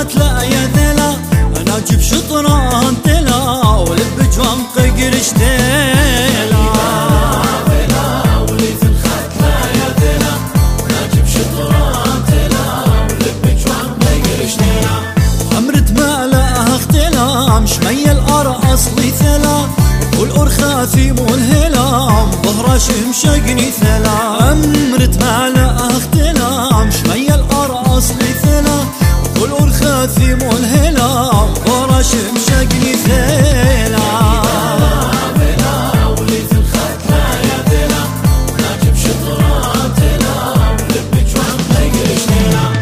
خات لا يا ذلا انا اجيب شطران تلا ولب جوان قيقرش تلا ولي في الخات لا يا ذلا انا اجيب شطران تلا ولب جوان قيقرش تلا عمرت ما لا اختلا مش ميل ارقص لي ثلا والأرخاثي ملهلا ظهره شمشقني ثلا عمرت ما لا اختلا مش ميل ارقص لي ثلا والأرخاثي ملهلا ظهره شمشقني ثلا ولي في الخات لا يا ثلا ناجب شطران ثلا ولب جوان قيقرش ثلا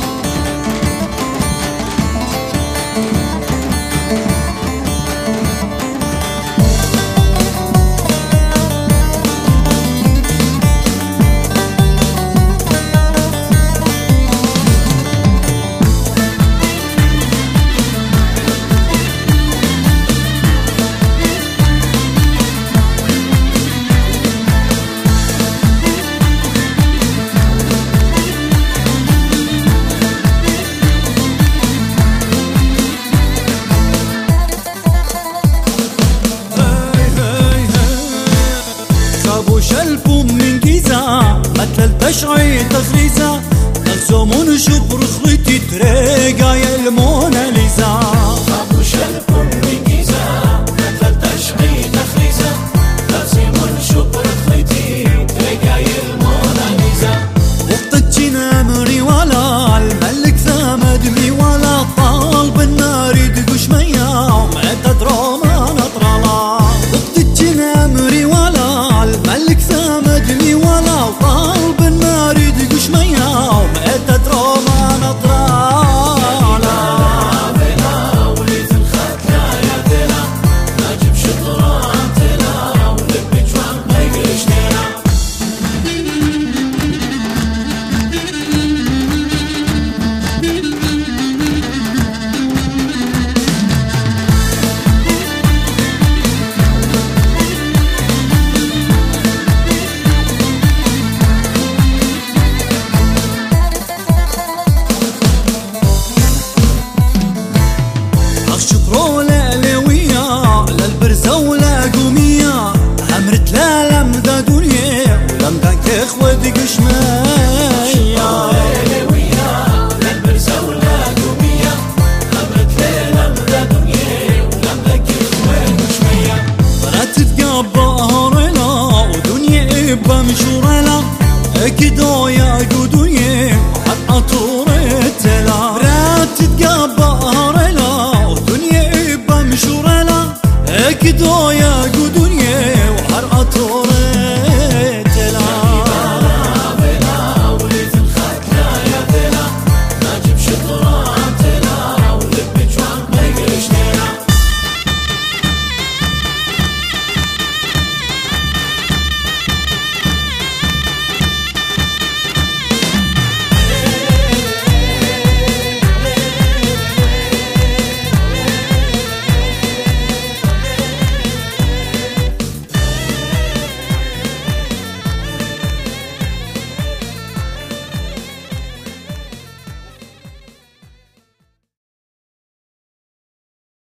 شلبهم من جيزة مثل البشعي تغريزة نغزومون شبر خليتي تريقا يلمونا